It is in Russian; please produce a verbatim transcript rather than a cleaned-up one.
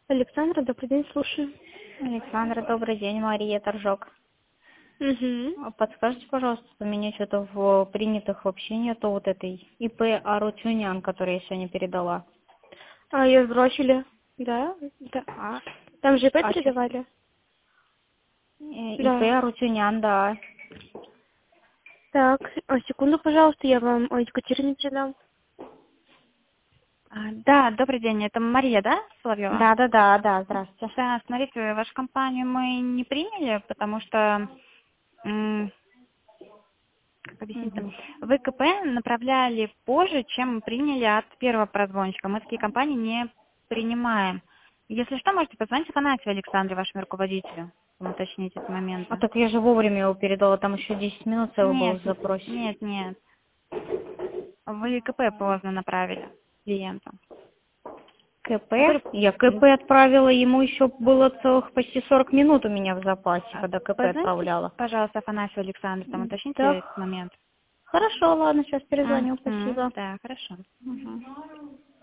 Александра, добрый день, слушаю. Александра, добрый день, Мария Торжок. Угу. А Подскажите, пожалуйста, у меня что-то в принятых вообще нету вот этой ИП Арутюнян, которую я сегодня передала. А, ее сбросили? Да? Да. А, Там же ИП а чё- передавали? э, ИП Да. Арутюнян, да. Так, а, секунду, пожалуйста, я вам ой, Екатерине передам. А, Да, добрый день, это Мария, да, Соловьева? Да, да, да, да, здравствуйте. Да, смотрите, вашу компанию мы не приняли, потому что, м, как объяснить-то, Мгм. вы КП направляли позже, чем мы приняли от первого прозвончика. Мы такие компании не принимаем. Если что, можете позвонить Афанасию Александре, вашему руководителю, уточнить эти А моменты. так я же вовремя его передала, там еще десять минут целый был Нет, в запросе. нет, нет. Вы КП поздно направили клиенту. КП? Я говорю, Я КП отправила, ему еще было целых почти сорок минут у меня в запасе, а, когда КП позвоните, отправляла. пожалуйста, Афанасию Александре, там уточните этот Так, момент. хорошо, ладно, сейчас перезвоню, Мгм. спасибо. Да, хорошо. Мгм.